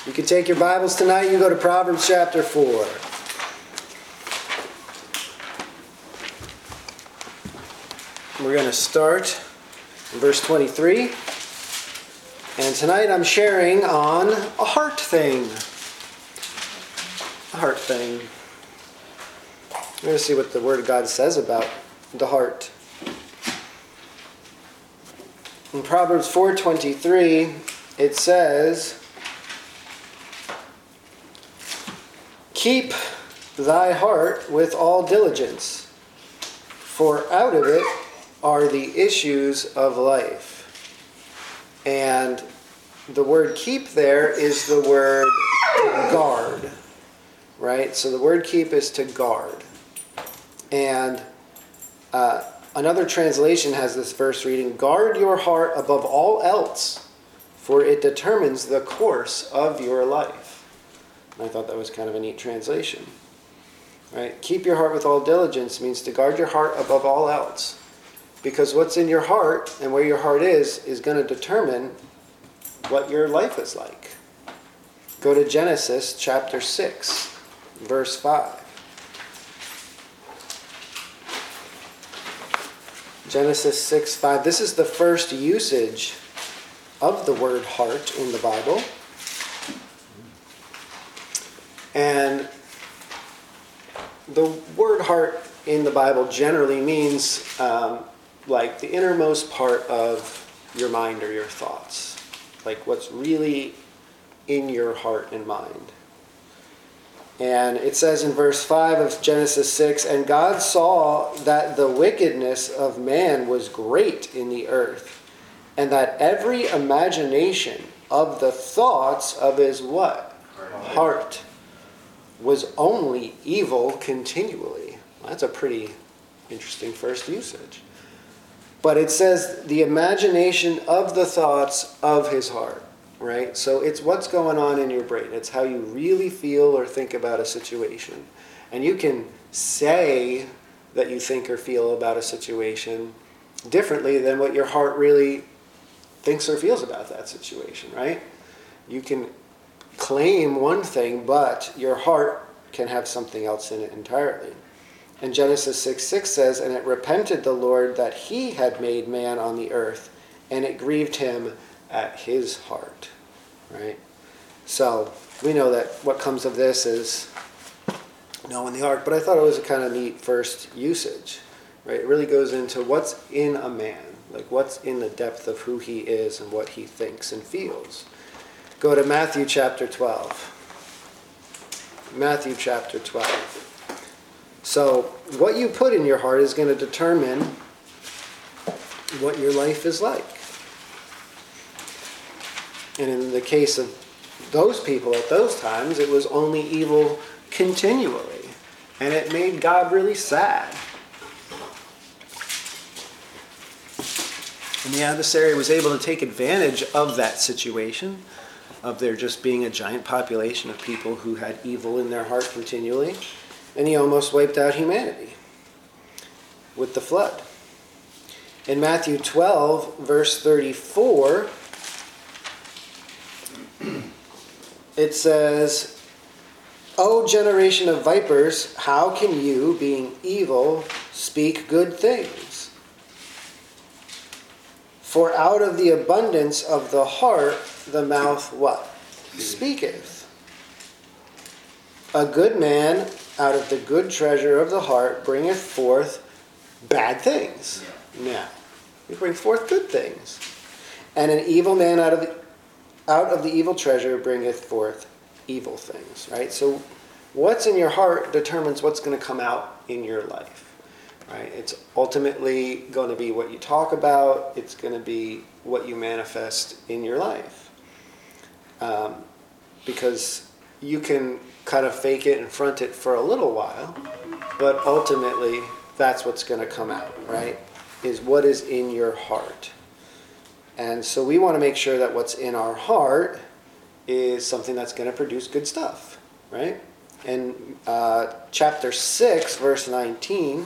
You can take your Bibles tonight. You go to Proverbs chapter 4. We're going to start in verse 23. And tonight I'm sharing on a heart thing. A heart thing. We're going to see what the Word of God says about the heart. In Proverbs 4:23, it says, "Keep thy heart with all diligence, for out of it are the issues of life." And the word keep there is the word guard, right? So the word keep is to guard. And another translation has this verse reading, "Guard your heart above all else, for it determines the course of your life." And I thought that was kind of a neat translation. Right? Keep your heart with all diligence means to guard your heart above all else. Because what's in your heart and where your heart is going to determine what your life is like. Go to Genesis chapter 6, verse 5. Genesis 6:5. This is the first usage of the word heart in the Bible. And the word heart in the Bible generally means like the innermost part of your mind or your thoughts. Like what's really in your heart and mind. And it says in verse 5 of Genesis 6, "And God saw that the wickedness of man was great in the earth, and that every imagination of the thoughts of his" what? Heart "was only evil continually." That's a pretty interesting first usage. But it says the imagination of the thoughts of his heart, right? So it's what's going on in your brain. It's how you really feel or think about a situation. And you can say that you think or feel about a situation differently than what your heart really thinks or feels about that situation, right? You can claim one thing, but your heart can have something else in it entirely. And Genesis 6:6 says, "And it repented the Lord that he had made man on the earth, and it grieved him at his heart." Right? So we know that what comes of this is knowing the heart, but I thought it was a kind of neat first usage. Right? It really goes into what's in a man, like what's in the depth of who he is and what he thinks and feels. Go to Matthew chapter 12. Matthew chapter 12. So what you put in your heart is going to determine what your life is like. And in the case of those people at those times, it was only evil continually. And it made God really sad. And the adversary was able to take advantage of that situation, of there just being a giant population of people who had evil in their heart continually. And he almost wiped out humanity with the flood. In Matthew 12, verse 34, it says, "O generation of vipers, how can you, being evil, speak good things? For out of the abundance of the heart, the mouth" what? "Speaketh. A good man out of the good treasure of the heart bringeth forth bad things." Yeah. He brings forth good things. "And an evil man out of the evil treasure bringeth forth evil things." Right? So what's in your heart determines what's going to come out in your life. Right? It's ultimately going to be what you talk about. It's going to be what you manifest in your life. Because you can kind of fake it and front it for a little while, but ultimately that's what's going to come out, right? Is what is in your heart. And so we want to make sure that what's in our heart is something that's going to produce good stuff, right? And chapter 6, verse 19,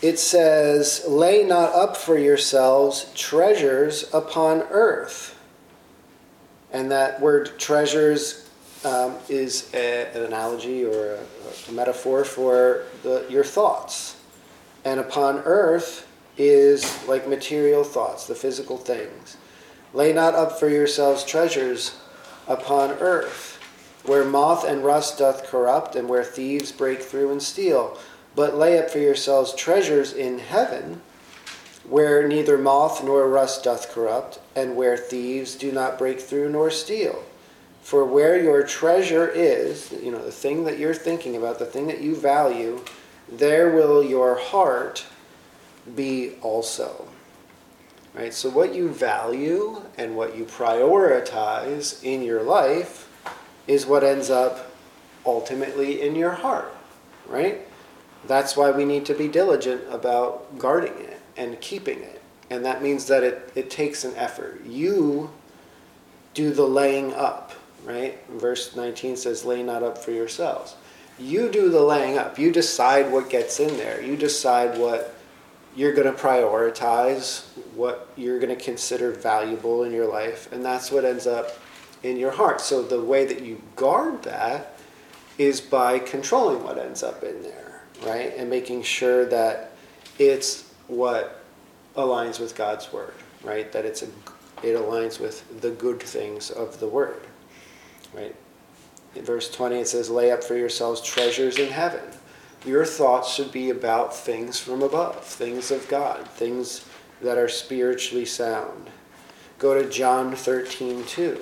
it says, lay not up for yourselves treasures upon earth. And that word treasures is an analogy or a metaphor for your thoughts. And upon earth is like material thoughts, the physical things. Lay not up for yourselves treasures upon earth, where moth and rust doth corrupt, and where thieves break through and steal. But lay up for yourselves treasures in heaven, where neither moth nor rust doth corrupt, and where thieves do not break through nor steal. For where your treasure is, the thing that you're thinking about, the thing that you value, there will your heart be also. Right? So what you value and what you prioritize in your life is what ends up ultimately in your heart. Right? That's why we need to be diligent about guarding it and keeping it. And that means that it takes an effort. You do the laying up, right? Verse 19 says, lay not up for yourselves. You do the laying up. You decide what gets in there. You decide what you're going to prioritize, what you're going to consider valuable in your life, and that's what ends up in your heart. So the way that you guard that is by controlling what ends up in there, right? And making sure that it's what aligns with God's word, right? That it aligns with the good things of the word, right? In verse 20 it says, lay up for yourselves treasures in heaven. Your thoughts should be about things from above, things of God, things that are spiritually sound. Go to John 13:2.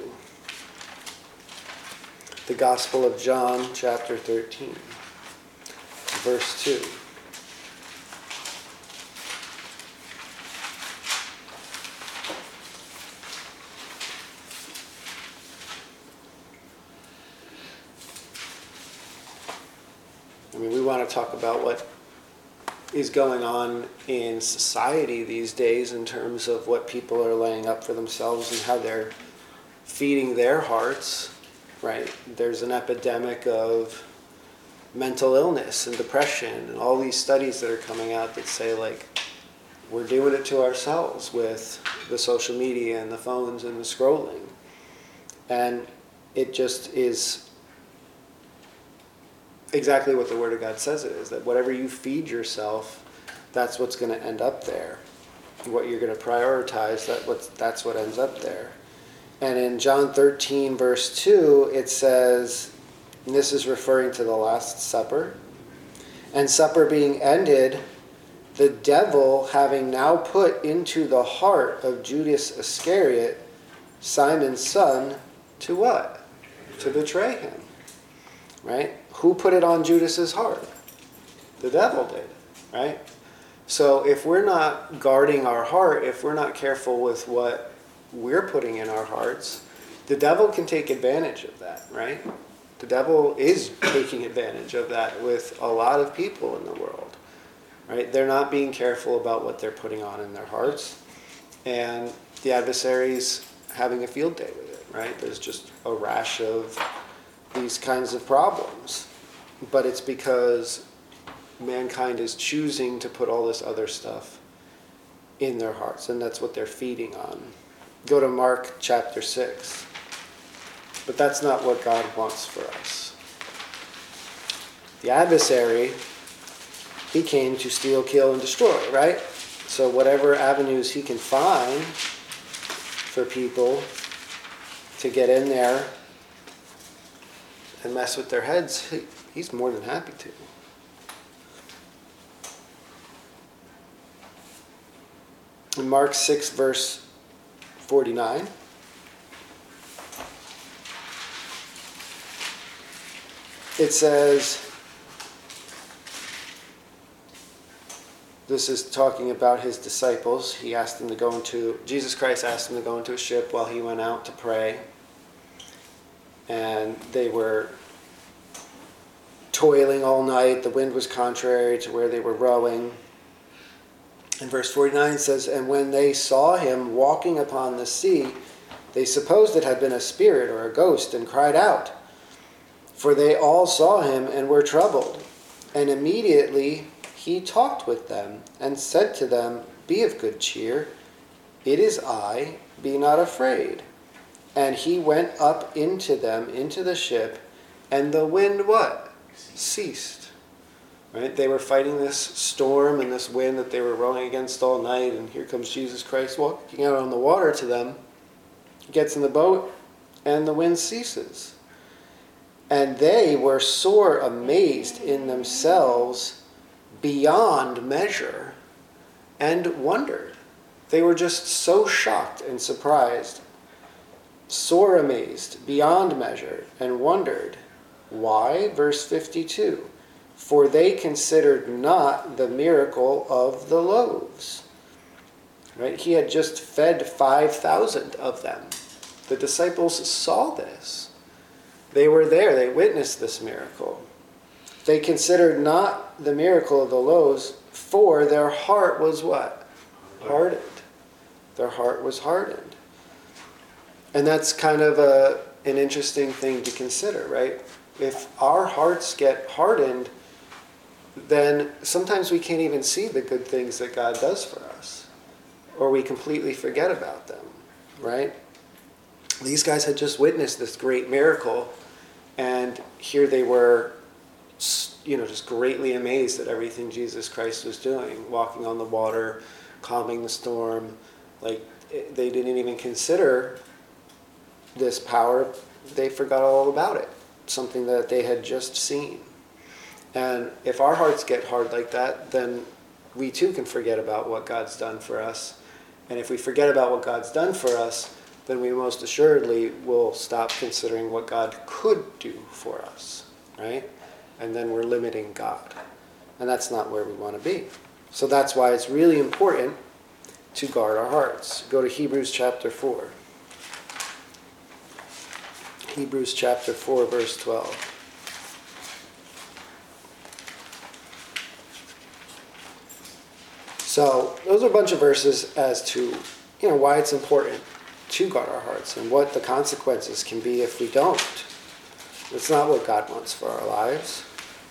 The Gospel of John, chapter 13, verse 2. We want to talk about what is going on in society these days in terms of what people are laying up for themselves and how they're feeding their hearts, right? There's an epidemic of mental illness and depression and all these studies that are coming out that say, like, we're doing it to ourselves with the social media and the phones and the scrolling. And it just is exactly what the Word of God says it is, that whatever you feed yourself, that's what's going to end up there. What you're going to prioritize, that's what ends up there. And in John 13, verse 2, it says, and this is referring to the Last Supper, and supper being ended, the devil having now put into the heart of Judas Iscariot, Simon's son, to what? To betray him. Right? Who put it on Judas's heart? The devil did, right? So if we're not guarding our heart, if we're not careful with what we're putting in our hearts, the devil can take advantage of that, right? The devil is taking advantage of that with a lot of people in the world, right? They're not being careful about what they're putting on in their hearts, and the adversary's having a field day with it, right? There's just a rash of these kinds of problems, but it's because mankind is choosing to put all this other stuff in their hearts, and that's what they're feeding on. Go to Mark chapter 6. But that's not what God wants for us. The adversary, he came to steal, kill, and destroy, right? So whatever avenues he can find for people to get in there and mess with their heads, he's more than happy to. In Mark 6, verse 49, it says, this is talking about his disciples. Jesus Christ asked them to go into a ship while he went out to pray. And they were toiling all night. The wind was contrary to where they were rowing. And verse 49 says, and when they saw him walking upon the sea, they supposed it had been a spirit or a ghost, and cried out. For they all saw him and were troubled. And immediately he talked with them and said to them, "Be of good cheer. It is I. Be not afraid." And he went up into them, into the ship, and the wind what? Ceased. Right? They were fighting this storm and this wind that they were rowing against all night, and here comes Jesus Christ walking out on the water to them. He gets in the boat, and the wind ceases. And they were sore amazed in themselves beyond measure, and wondered. They were just so shocked and surprised, sore amazed beyond measure, and wondered. Why? Verse 52. For they considered not the miracle of the loaves. Right? He had just fed 5,000 of them. The disciples saw this. They were there. They witnessed this miracle. They considered not the miracle of the loaves, for their heart was what? Hardened. Their heart was hardened. And that's kind of an interesting thing to consider, right? If our hearts get hardened, then sometimes we can't even see the good things that God does for us. Or we completely forget about them, right? These guys had just witnessed this great miracle, and here they were, just greatly amazed at everything Jesus Christ was doing, walking on the water, calming the storm. Like, they didn't even consider this power. They forgot all about it, something that they had just seen. And if our hearts get hard like that, then we too can forget about what God's done for us. And if we forget about what God's done for us, then we most assuredly will stop considering what God could do for us, right? And then we're limiting God. And that's not where we want to be. So that's why it's really important to guard our hearts. Go to Hebrews chapter 4. Hebrews chapter 4, verse 12. So those are a bunch of verses as to why it's important to guard our hearts and what the consequences can be if we don't. It's not what God wants for our lives.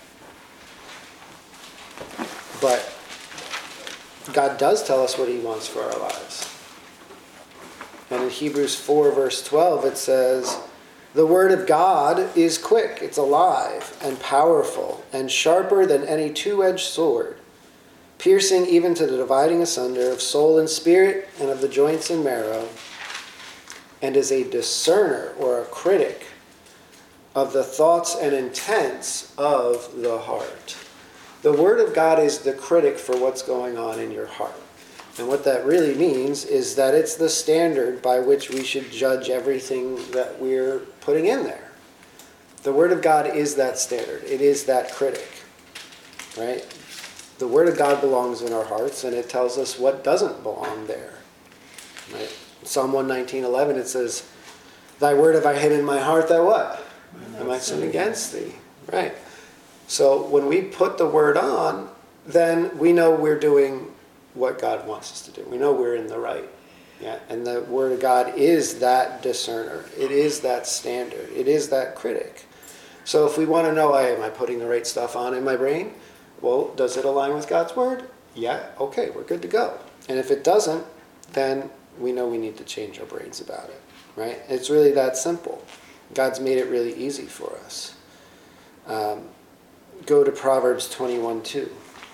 But God does tell us what he wants for our lives. And in Hebrews 4, verse 12, it says, "The word of God is quick, it's alive and powerful and sharper than any two-edged sword, piercing even to the dividing asunder of soul and spirit and of the joints and marrow, and is a discerner," or a critic, "of the thoughts and intents of the heart." The Word of God is the critic for what's going on in your heart. And what that really means is that it's the standard by which we should judge everything that we're putting in there. The Word of God is that standard. It is that critic, right? The Word of God belongs in our hearts, and it tells us what doesn't belong there. Right? Psalm 119:11, it says, "Thy word have I hid in my heart, that what? I might sin against thee." Right? So when we put the Word on, then we know we're doing what God wants us to do. We know we're in the right. Yeah? And the Word of God is that discerner. It is that standard. It is that critic. So if we want to know, am I putting the right stuff on in my brain? Well, does it align with God's Word? Yeah, okay, we're good to go. And if it doesn't, then we know we need to change our brains about it, right? It's really that simple. God's made it really easy for us. Go to Proverbs 21:2.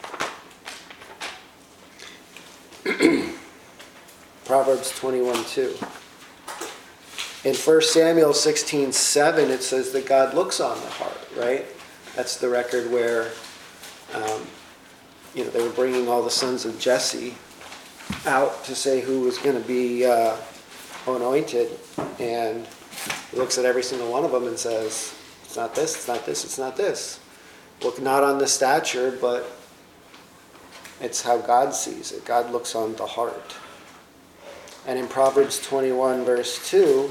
Proverbs 21:2. In 1 Samuel 16:7, it says that God looks on the heart, right? That's the record where they were bringing all the sons of Jesse out to say who was going to be anointed, and he looks at every single one of them and says, "It's not this, it's not this, it's not this." Look not on the stature, but it's how God sees it. God looks on the heart. And in Proverbs 21, verse 2,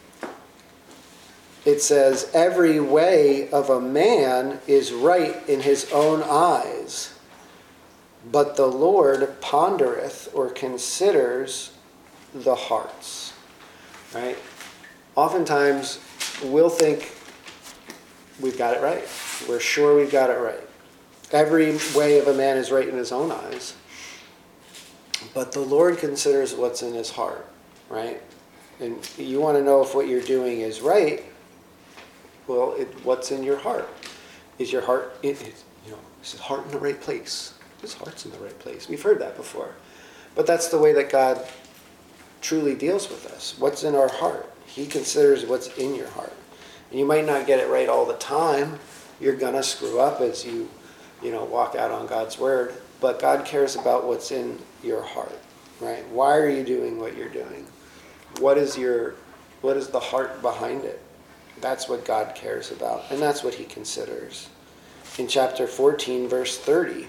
it says, "Every way of a man is right in his own eyes, but the Lord pondereth," or considers, "the hearts." Right? Oftentimes, we'll think we've got it right. We're sure we've got it right. Every way of a man is right in his own eyes. But the Lord considers what's in his heart, right? And you want to know if what you're doing is right. Well, what's in your heart? Is your heart, is his heart in the right place? His heart's in the right place. We've heard that before. But that's the way that God truly deals with us. What's in our heart? He considers what's in your heart. And you might not get it right all the time. You're going to screw up as you walk out on God's word. But God cares about what's in your heart, right? Why are you doing what you're doing? What is the heart behind it? That's what God cares about, and that's what he considers. In chapter 14, verse 30.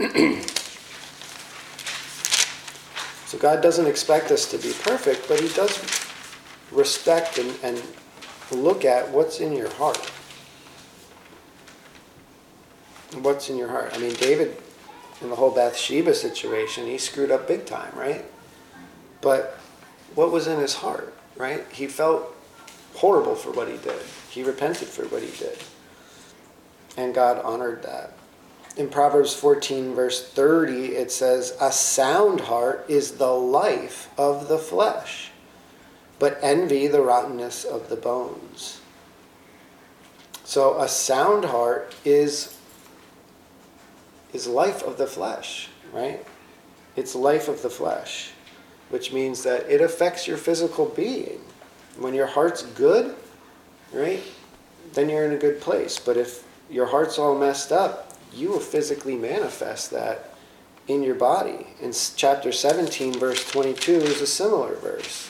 So God doesn't expect us to be perfect, but he does respect and look at what's in your heart. What's in your heart? I mean, David, in the whole Bathsheba situation, he screwed up big time, right? But what was in his heart, right? He felt horrible for what he did. He repented for what he did. And God honored that. In Proverbs 14, verse 30, it says, "A sound heart is the life of the flesh, but envy the rottenness of the bones." So a sound heart is life of the flesh, right? It's life of the flesh, which means that it affects your physical being. When your heart's good, right, then you're in a good place. But if your heart's all messed up, you will physically manifest that in your body. In chapter 17, verse 22 is a similar verse.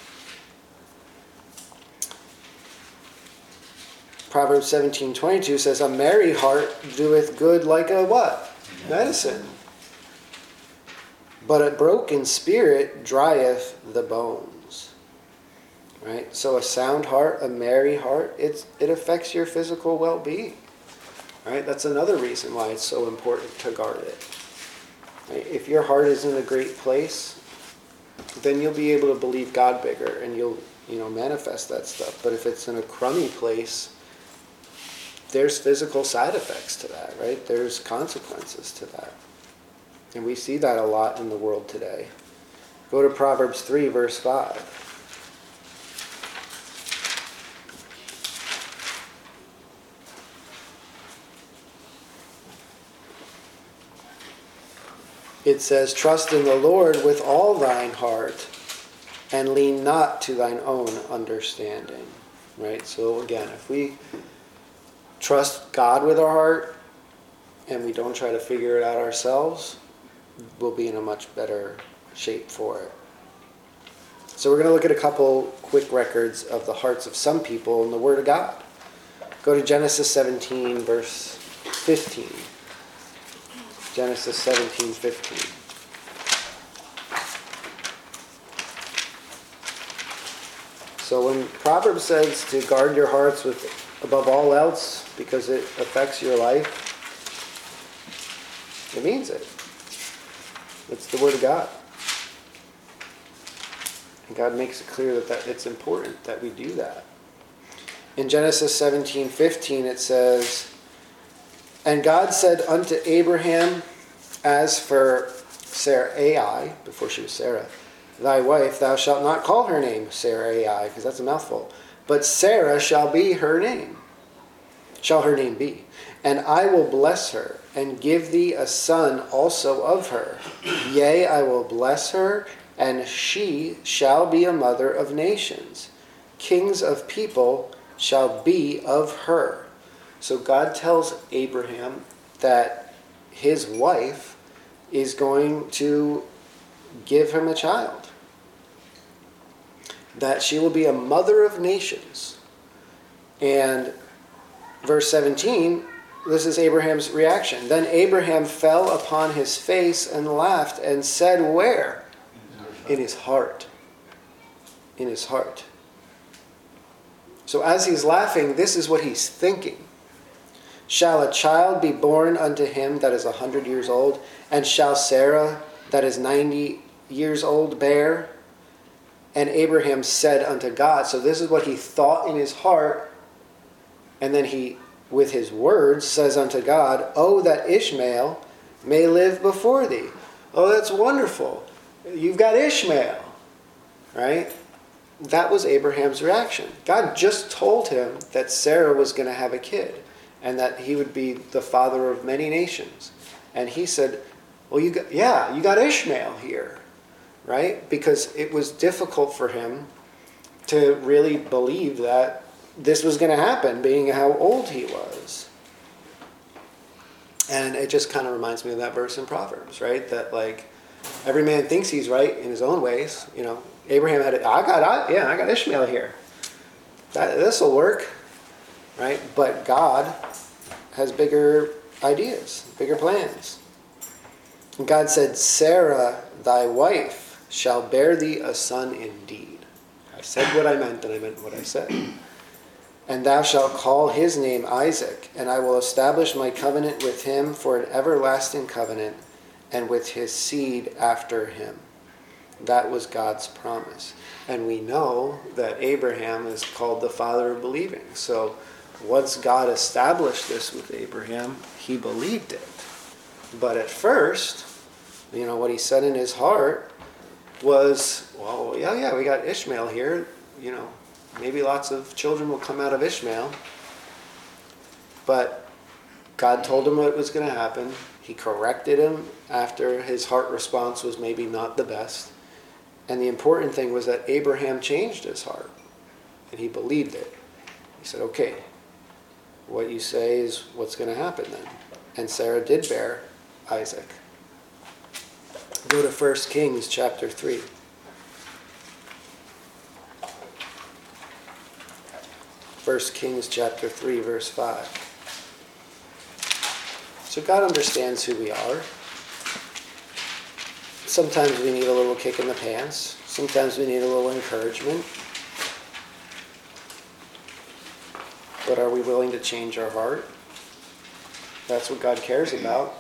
Proverbs 17:22 says, "A merry heart doeth good like a" what? Medicine. "But a broken spirit drieth the bones." Right? So a sound heart, a merry heart, it affects your physical well-being. Right? That's another reason why it's so important to guard it. Right? If your heart is in a great place, then you'll be able to believe God bigger and you'll manifest that stuff. But if it's in a crummy place, there's physical side effects to that, right? There's consequences to that. And we see that a lot in the world today. Go to Proverbs 3, verse 5. It says, "Trust in the Lord with all thine heart, and lean not to thine own understanding." Right? So again, if we trust God with our heart and we don't try to figure it out ourselves, we'll be in a much better shape for it. So we're going to look at a couple quick records of the hearts of some people in the Word of God. Go to Genesis 17, verse 15. Genesis 17:15. So when Proverbs says to guard your hearts with above all else because it affects your life, it means it. It's the Word of God. And God makes it clear that it's important that we do that. In Genesis 17:15 it says, "And God said unto Abraham, as for Sarai," before she was Sarah, "thy wife, thou shalt not call her name Sarai," because that's a mouthful, "but Sarah shall be her name. Shall her name be. And I will bless her, and give thee a son also of her. Yea, I will bless her, and she shall be a mother of nations. Kings of people shall be of her." So God tells Abraham that his wife is going to give him a child. That she will be a mother of nations. And verse 17, this is Abraham's reaction. "Then Abraham fell upon his face and laughed and said," where? In his heart. In his heart. So as he's laughing, this is what he's thinking. "Shall a child be born unto him that is 100 years old? And shall Sarah that is 90 years old bear?" And Abraham said unto God, so this is what he thought in his heart, and then he with his words says unto God, "Oh, that Ishmael may live before thee." Oh, that's wonderful. You've got Ishmael, right? That was Abraham's reaction. God just told him that Sarah was going to have a kid and that he would be the father of many nations. And he said, well, you got Ishmael here, right? Because it was difficult for him to really believe that this was going to happen, being how old he was. And it just kind of reminds me of that verse in Proverbs, right? That like every man thinks he's right in his own ways. You know, Abraham had I got Ishmael here. This will work, right? But God has bigger ideas, bigger plans. And God said, "Sarah, thy wife, shall bear thee a son indeed." I said what I meant, and I meant what I said. "And thou shalt call his name Isaac, and I will establish my covenant with him for an everlasting covenant, and with his seed after him." That was God's promise. And we know that Abraham is called the father of believing. So once God established this with Abraham, he believed it. But at first, what he said in his heart was, well, yeah, we got Ishmael here. Maybe lots of children will come out of Ishmael. But God told him what was going to happen. He corrected him after his heart response was maybe not the best. And the important thing was that Abraham changed his heart. And he believed it. He said, okay, what you say is what's going to happen then. And Sarah did bear Isaac. Go to 1 Kings chapter 3. 1 Kings chapter 3, verse 5. So God understands who we are. Sometimes we need a little kick in the pants. Sometimes we need a little encouragement. But are we willing to change our heart? That's what God cares about.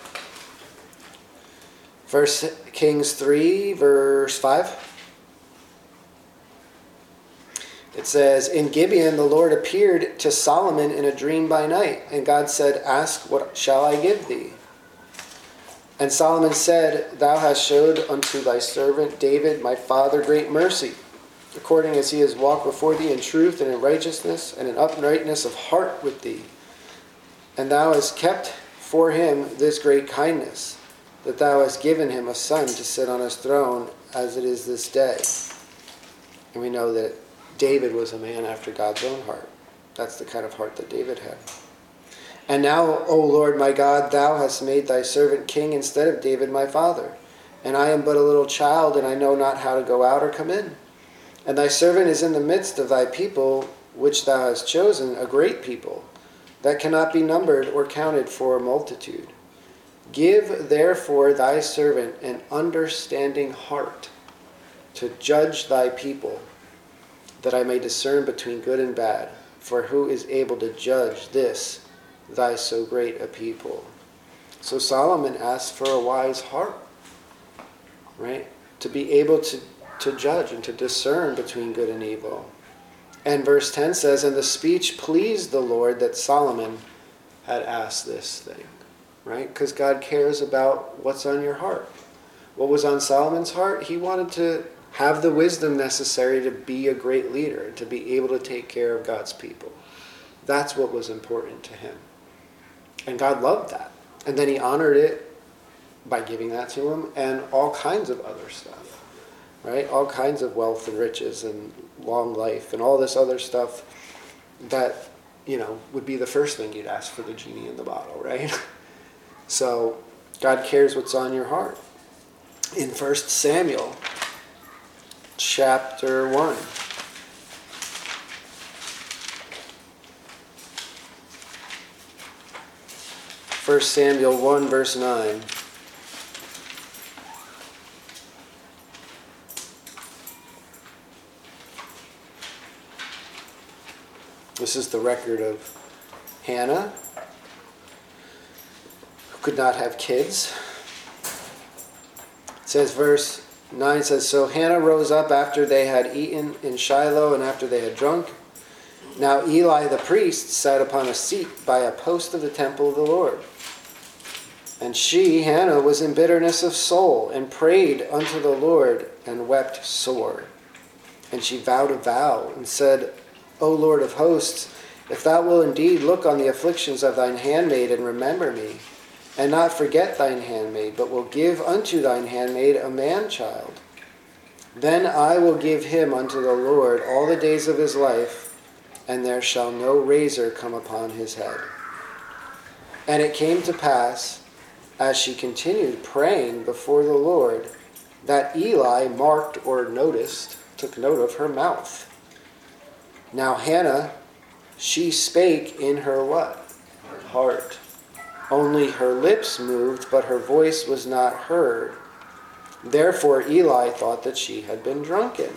1 Kings 3, verse 5. It says, "In Gibeon the Lord appeared to Solomon in a dream by night, and God said, Ask, what shall I give thee? And Solomon said, Thou hast showed unto thy servant David my father great mercy, according as he has walked before thee in truth and in righteousness and in uprightness of heart with thee. And thou hast kept for him this great kindness, that thou hast given him a son to sit on his throne, as it is this day." And we know that David was a man after God's own heart. That's the kind of heart that David had. "And now, O Lord my God, thou hast made thy servant king instead of David my father. And I am but a little child, and I know not how to go out or come in. And thy servant is in the midst of thy people, which thou hast chosen, a great people, that cannot be numbered or counted for a multitude. Give therefore thy servant an understanding heart to judge thy people, that I may discern between good and bad. For who is able to judge this, thy so great a people?" So Solomon asked for a wise heart, right? To be able to judge and to discern between good and evil. And verse 10 says, "And the speech pleased the Lord that Solomon had asked this thing," right? Because God cares about what's on your heart. What was on Solomon's heart? He wanted to have the wisdom necessary to be a great leader, to be able to take care of God's people. That's what was important to him. And God loved that. And then he honored it by giving that to him and all kinds of other stuff, right? All kinds of wealth and riches and long life and all this other stuff that, would be the first thing you'd ask for the genie in the bottle, right? So God cares what's on your heart. In 1 Samuel chapter 1. 1 Samuel 1, verse 9. This is the record of Hannah, who could not have kids. It says, verse 9 says, "So Hannah rose up after they had eaten in Shiloh and after they had drunk. Now Eli the priest sat upon a seat by a post of the temple of the Lord. And she, Hannah, was in bitterness of soul, and prayed unto the Lord, and wept sore. And she vowed a vow, and said, O Lord of hosts, if thou wilt indeed look on the afflictions of thine handmaid, and remember me, and not forget thine handmaid, but will give unto thine handmaid a man-child, then I will give him unto the Lord all the days of his life, and there shall no razor come upon his head. And it came to pass, as she continued praying before the Lord, that Eli marked or took note of her mouth. Now Hannah, she spake in her what? Heart. Only her lips moved, but her voice was not heard. Therefore Eli thought that she had been drunken.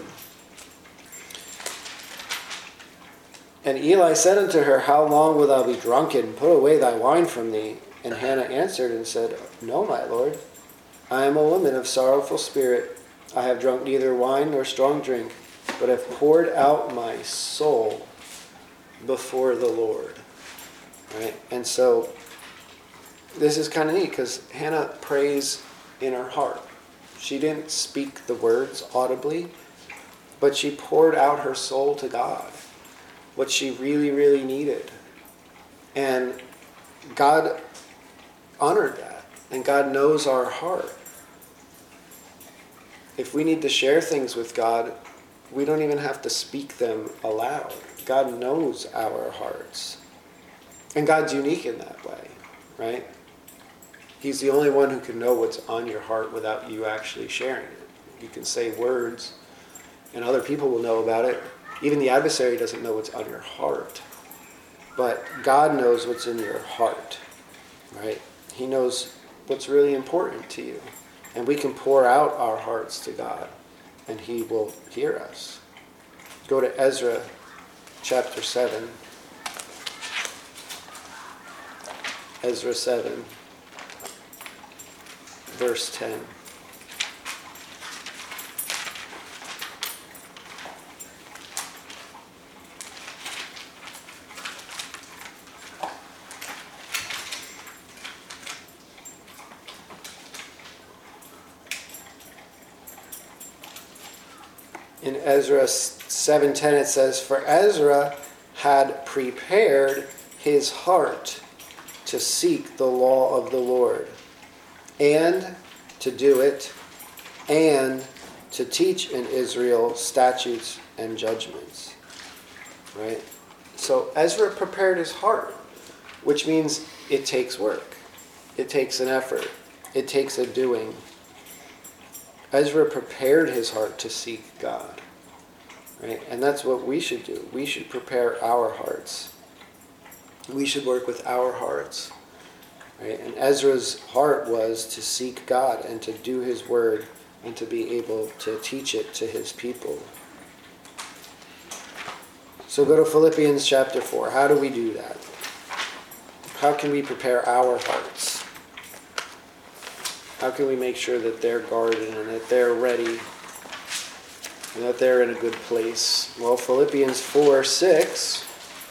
And Eli said unto her, How long wilt thou be drunken? Put away thy wine from thee. And Hannah answered and said, No, my lord, I am a woman of sorrowful spirit. I have drunk neither wine nor strong drink, but have poured out my soul before the Lord. Right? And so this is kind of neat because Hannah prays in her heart. She didn't speak the words audibly, but she poured out her soul to God, what she really, really needed. And God honored that, and God knows our heart. If we need to share things with God, we don't even have to speak them aloud. God knows our hearts. And God's unique in that way, right? He's the only one who can know what's on your heart without you actually sharing it. You can say words, and other people will know about it. Even the adversary doesn't know what's on your heart. But God knows what's in your heart, right? He knows what's really important to you. And we can pour out our hearts to God, and he will hear us. Go to Ezra chapter 7. Ezra 7, verse 10. In Ezra 7:10 it says, For Ezra had prepared his heart to seek the law of the Lord, and to do it, and to teach in Israel statutes and judgments. Right? So Ezra prepared his heart, which means it takes work. It takes an effort. It takes a doing. Ezra prepared his heart to seek God. Right? And that's what we should do. We should prepare our hearts. We should work with our hearts. Right? And Ezra's heart was to seek God and to do his word and to be able to teach it to his people. So go to Philippians chapter 4. How do we do that? How can we prepare our hearts? How can we make sure that they're guarded and that they're ready and that they're in a good place? Well, Philippians 4:6,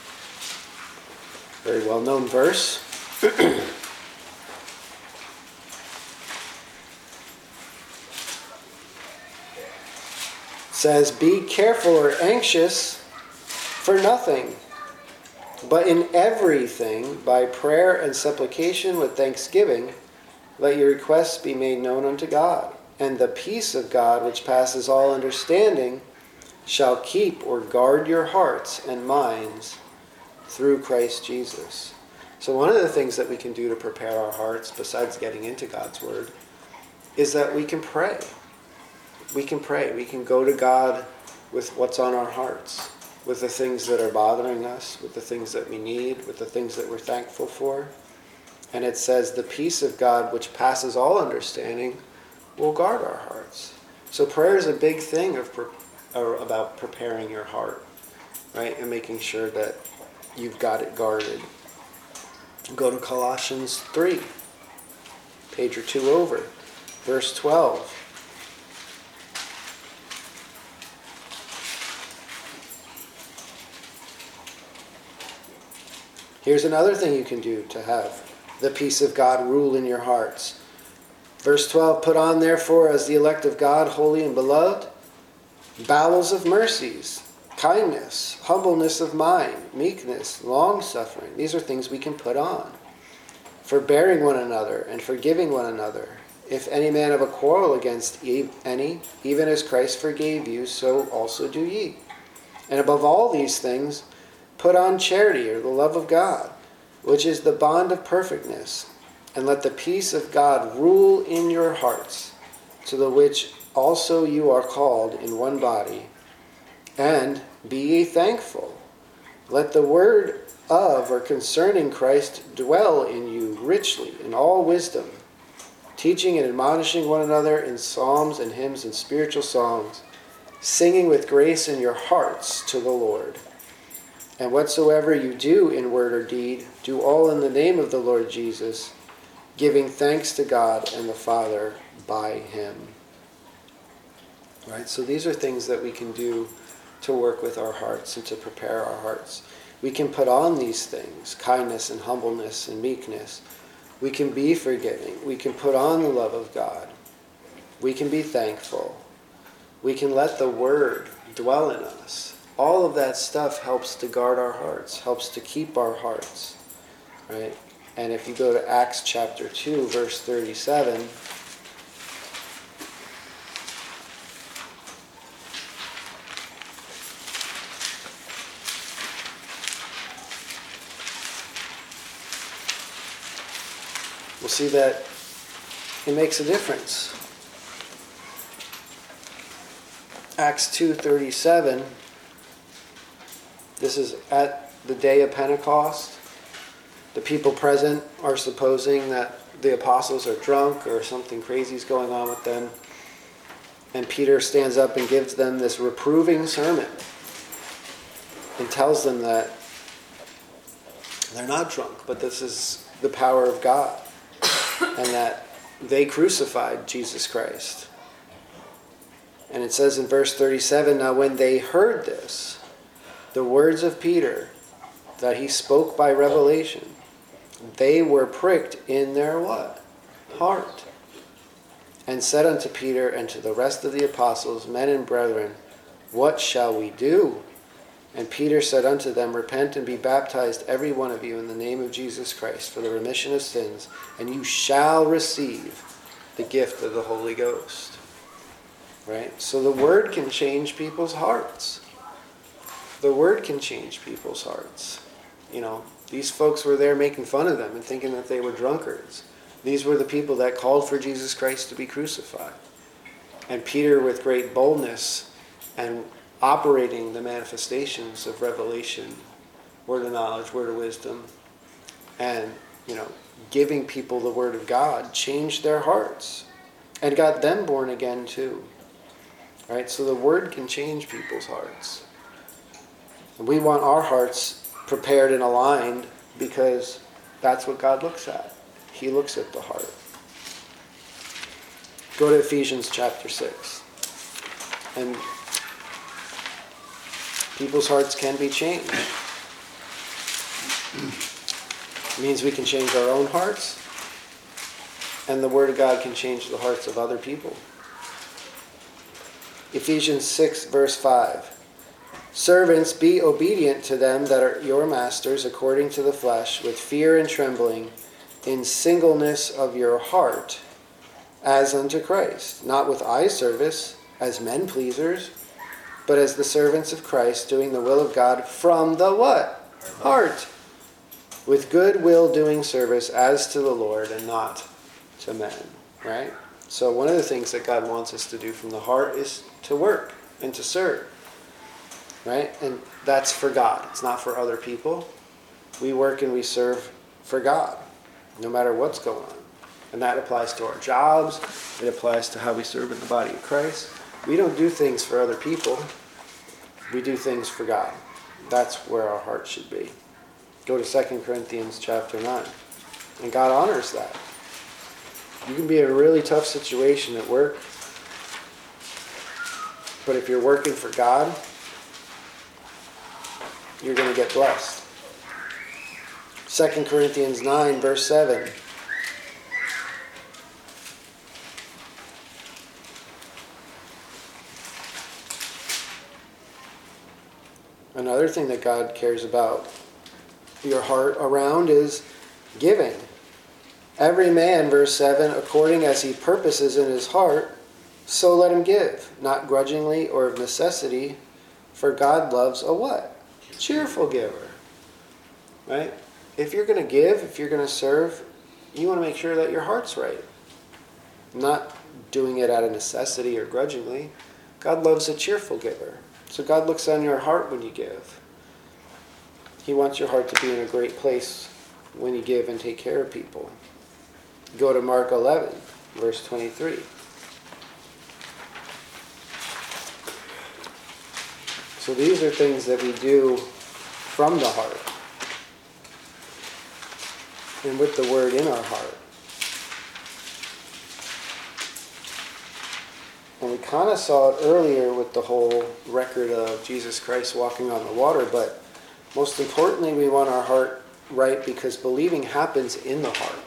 very well-known verse. Says, Be careful or anxious for nothing, but in everything, by prayer and supplication with thanksgiving, let your requests be made known unto God. And the peace of God, which passes all understanding, shall keep or guard your hearts and minds through Christ Jesus. So one of the things that we can do to prepare our hearts, besides getting into God's word, is that we can pray. We can pray. We can go to God with what's on our hearts, with the things that are bothering us, with the things that we need, with the things that we're thankful for. And it says, the peace of God, which passes all understanding, will guard our hearts. So prayer is a big thing about preparing your heart, right? And making sure that you've got it guarded. Go to Colossians 3, page or two over, verse 12. Here's another thing you can do to have the peace of God rule in your hearts. Verse 12, put on therefore as the elect of God, holy and beloved, bowels of mercies, kindness, humbleness of mind, meekness, long-suffering. These are things we can put on. Forbearing one another and forgiving one another. If any man have a quarrel against any, even as Christ forgave you, so also do ye. And above all these things, put on charity, or the love of God, which is the bond of perfectness. And let the peace of God rule in your hearts, to the which also you are called in one body. And be ye thankful. Let the word of or concerning Christ dwell in you richly in all wisdom, teaching and admonishing one another in psalms and hymns and spiritual songs, singing with grace in your hearts to the Lord. And whatsoever you do in word or deed, do all in the name of the Lord Jesus, giving thanks to God and the Father by him. Right? So these are things that we can do to work with our hearts and to prepare our hearts. We can put on these things, kindness and humbleness and meekness. We can be forgiving. We can put on the love of God. We can be thankful. We can let the word dwell in us. All of that stuff helps to guard our hearts, helps to keep our hearts, right? And if you go to Acts chapter 2, verse 37, we'll see that it makes a difference. Acts 2:37, this is at the day of Pentecost. The people present are supposing that the apostles are drunk or something crazy is going on with them. And Peter stands up and gives them this reproving sermon and tells them that they're not drunk, but this is the power of God, and that they crucified Jesus Christ. And it says in verse 37, now when they heard this, the words of Peter that he spoke by revelation, they were pricked in their what? Heart. And said unto Peter and to the rest of the apostles, men and brethren, what shall we do? And Peter said unto them, repent and be baptized every one of you in the name of Jesus Christ for the remission of sins, and you shall receive the gift of the Holy Ghost. Right? So the word can change people's hearts. The word can change people's hearts. You know, these folks were there making fun of them and thinking that they were drunkards. These were the people that called for Jesus Christ to be crucified. And Peter, with great boldness and operating the manifestations of revelation, word of knowledge, word of wisdom, and, giving people the word of God, changed their hearts and got them born again too. Right? So the word can change people's hearts. And we want our hearts prepared and aligned because that's what God looks at. He looks at the heart. Go to Ephesians chapter 6. And people's hearts can be changed. It means we can change our own hearts, and the Word of God can change the hearts of other people. Ephesians 6, verse 5. Servants, be obedient to them that are your masters according to the flesh, with fear and trembling, in singleness of your heart, as unto Christ, not with eye service, as men pleasers, but as the servants of Christ, doing the will of God from the what? Heart. With good will doing service as to the Lord and not to men. Right? So one of the things that God wants us to do from the heart is to work and to serve. Right? And that's for God. It's not for other people. We work and we serve for God, no matter what's going on. And that applies to our jobs. It applies to how we serve in the body of Christ. We don't do things for other people. We do things for God. That's where our heart should be. Go to 2 Corinthians chapter 9. And God honors that. You can be in a really tough situation at work, but if you're working for God, you're going to get blessed. 2 Corinthians 9, verse 7. Another thing that God cares about your heart around is giving. Every man, verse 7, according as he purposes in his heart, so let him give, not grudgingly or of necessity, for God loves a what? Cheerful giver. Right? If you're going to give, if you're going to serve, you want to make sure that your heart's right. Not doing it out of necessity or grudgingly. God loves a cheerful giver. So God looks on your heart when you give. He wants your heart to be in a great place when you give and take care of people. Go to Mark 11, verse 23. So these are things that we do from the heart and with the word in our heart. And we kind of saw it earlier with the whole record of Jesus Christ walking on the water, but most importantly, we want our heart right because believing happens in the heart.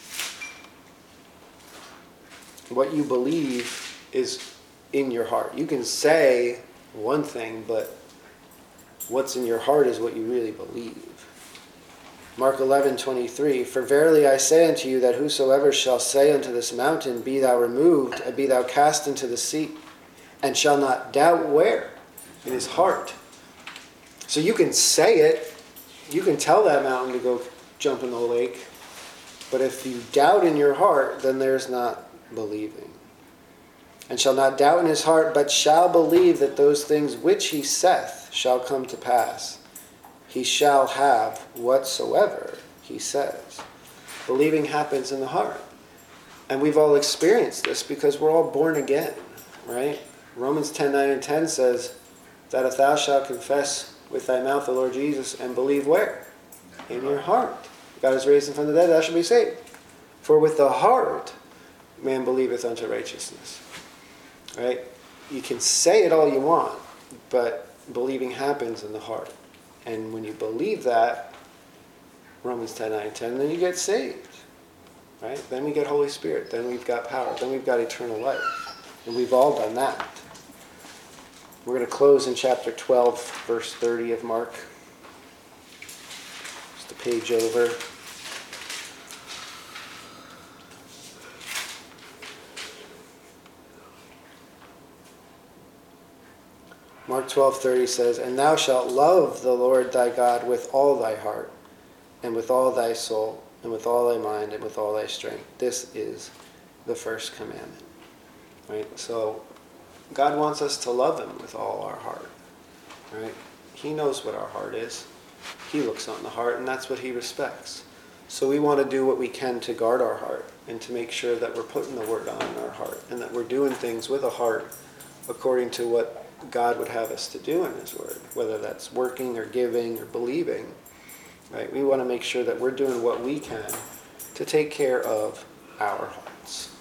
What you believe is in your heart. You can say one thing, but what's in your heart is what you really believe. Mark 11:23, for verily I say unto you that whosoever shall say unto this mountain, be thou removed, and be thou cast into the sea, and shall not doubt where? In his heart. So you can say it, you can tell that mountain to go jump in the lake, but if you doubt in your heart, then there's not believing. And shall not doubt in his heart, but shall believe that those things which he saith shall come to pass. He shall have whatsoever he says. Believing happens in the heart. And we've all experienced this because we're all born again, right? Romans 10:9 and 10 says that if thou shalt confess with thy mouth the Lord Jesus and believe where? In your heart. God is raised him from the dead, thou shalt be saved. For with the heart man believeth unto righteousness. Right? You can say it all you want, but believing happens in the heart. And when you believe that, Romans 10:9 and 10, then you get saved. Right? Then we get Holy Spirit. Then we've got power. Then we've got eternal life. And we've all done that. We're going to close in chapter 12, verse 30 of Mark. Just a page over. Mark 12:30 says, and thou shalt love the Lord thy God with all thy heart, and with all thy soul, and with all thy mind, and with all thy strength. This is the first commandment. Right? So God wants us to love him with all our heart. Right? He knows what our heart is. He looks on the heart, and that's what he respects. So we want to do what we can to guard our heart and to make sure that we're putting the word on in our heart and that we're doing things with a heart according to what God would have us to do in his word, whether that's working or giving or believing. Right? We want to make sure that we're doing what we can to take care of our hearts.